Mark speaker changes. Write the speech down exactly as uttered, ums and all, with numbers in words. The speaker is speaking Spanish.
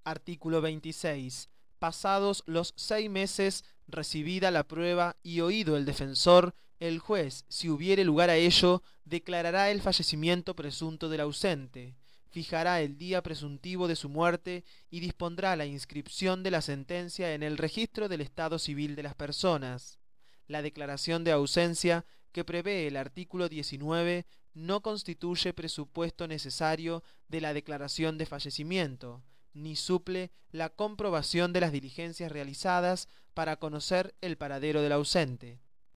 Speaker 1: Artículo veintiséis. Pasados los seis meses, recibida la prueba y oído el defensor, el juez, si hubiere lugar a ello, declarará el fallecimiento presunto del ausente, fijará el día presuntivo de su muerte y dispondrá la inscripción de la sentencia en el registro del estado civil de las personas. La declaración de ausencia que prevé el artículo diecinueve no constituye presupuesto necesario de la declaración de fallecimiento, ni suple la comprobación de las diligencias realizadas para conocer el paradero del ausente.